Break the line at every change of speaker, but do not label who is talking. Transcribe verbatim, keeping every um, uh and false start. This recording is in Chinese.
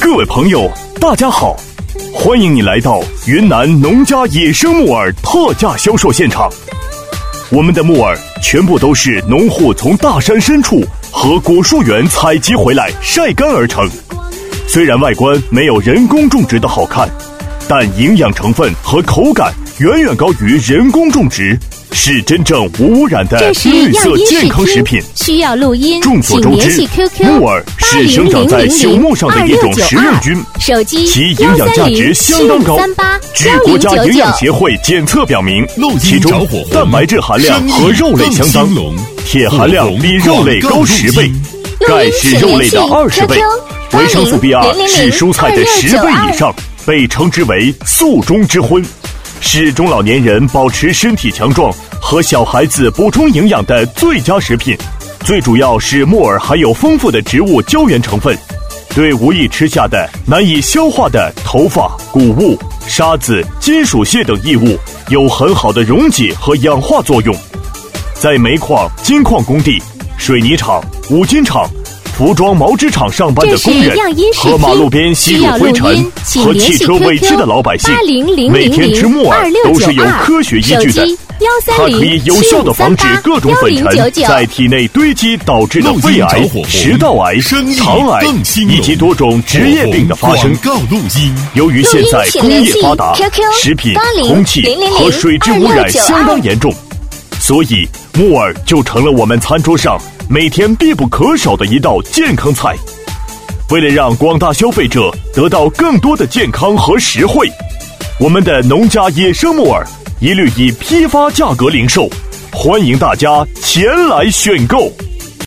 各位朋友，大家好，欢迎你来到云南农家野生木耳特价销售现场。我们的木耳全部都是农户从大山深处和果树园采集回来晒干而成。虽然外观没有人工种植的好看，但营养成分和口感远远高于人工种植，是真正无污染的绿色健康食品。
需要录音，
众所周知，木耳是生长在朽木上的一种食用菌，其营养价值相当高。据国家营养协会检测表明，其中蛋白质含量和肉类相当，铁含量比肉类高十倍，钙是肉类的二十倍，维生素 B 二 是蔬菜的十倍以上，被称之为素中之荤，是中老年人保持身体强壮和小孩子补充营养的最佳食品。最主要是木耳含有丰富的植物胶原成分，对无意吃下的难以消化的头发、谷物、沙子、金属屑等异物有很好的溶解和氧化作用。在煤矿、金矿工地、水泥厂、五金厂、服装毛织厂上班的工人和马路边吸入灰尘和汽车尾气的老百姓，每天吃木耳都是有科学依据的。它可以有效地防止各种粉尘在体内堆积导致的肺癌、食道癌、肠癌以及多种职业病的发生。由于现在工业发达，食品、空气和水质污染相当严重，所以木耳就成了我们餐桌上每天必不可少的一道健康菜。为了让广大消费者得到更多的健康和实惠，我们的农家野生木耳一律以批发价格零售，欢迎大家前来选购。